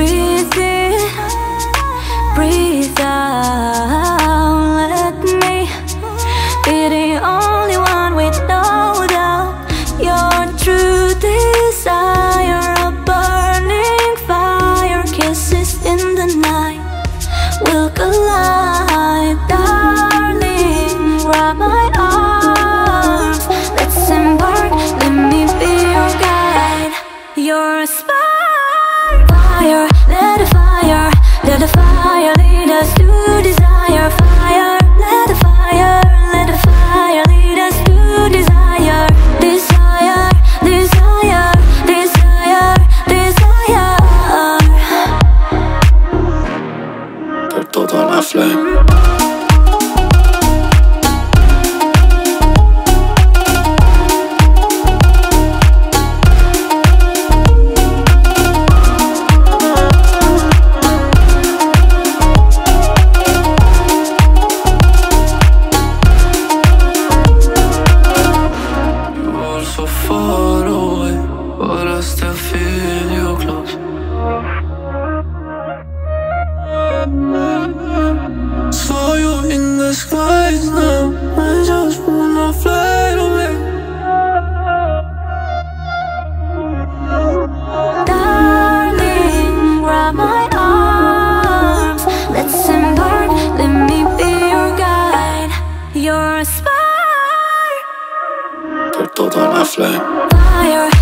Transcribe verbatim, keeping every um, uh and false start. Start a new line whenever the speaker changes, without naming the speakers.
breathe in, breathe out. Let me be the only one with no doubt. Your true desire, a burning fire, kisses in the night will collide. Darling, grab my arms, let's embark, let me be your guide. You're a spark, fire, let the fire, let the fire lead us to desire. Fire, let the fire, let the fire lead us to desire. Desire, desire, desire, desire.
Per toda la flame. So far away, but I still feel you close. Saw you in the skies now, I just wanna fly away.
Darling, grab my arms, let's embark, let me be your guide. You're a spark,
Per toda la flame.
fire.